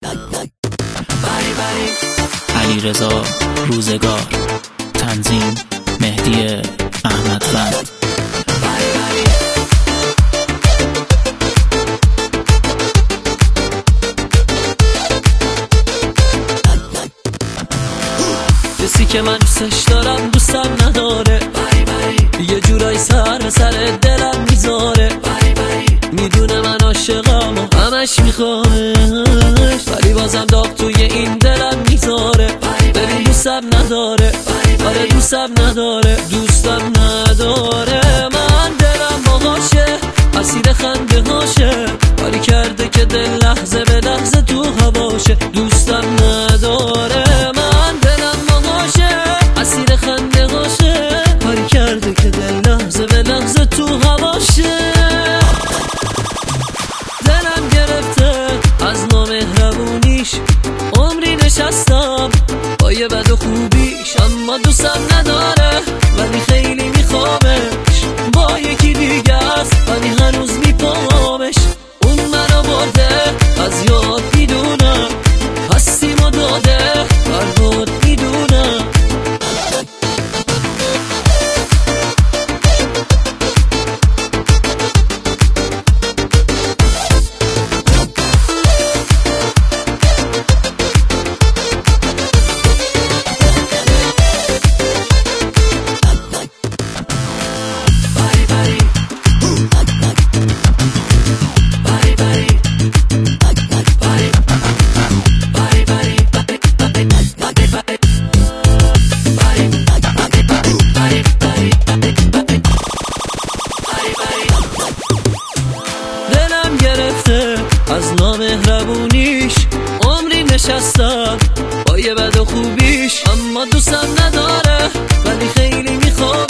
علیرضا روزگار، تنظیم مهدی احمدوند. کسی که من دوستش دارم دوستم نداره، یه جورایی سر به سر دلم میذاره. میدونه من عاشقم و همش میخوامش، ولی بازم داغ توی این دلم میذاره. ببین دوستم نداره، آره دوستم نداره، دوستم نداره. من دلم باهاشه، اسیر خنده هاشه، کاری کرده که دل لحظه به لحظه تو هواشه. دوستم نداره، من دلم باهاشه، اسیر خنده هاشه، کاری کرده که دل لحظه به لحظه تو هواشه. دلم گرفته از نامهربونیش، عمری نشستم با یه بد و خوبیش، اما دوستم نداره ولی خیلی میخوامش. با یکی دیگه است ولی هنوز میپامش. اون منو برده از یاد میدونم، هستیمو داده فرهاد میدونم. دلم گرفته از نامهربونیش، عمری نشستم با یه بد و خوبیش، اما دوستم نداره ولی خیلی میخوام.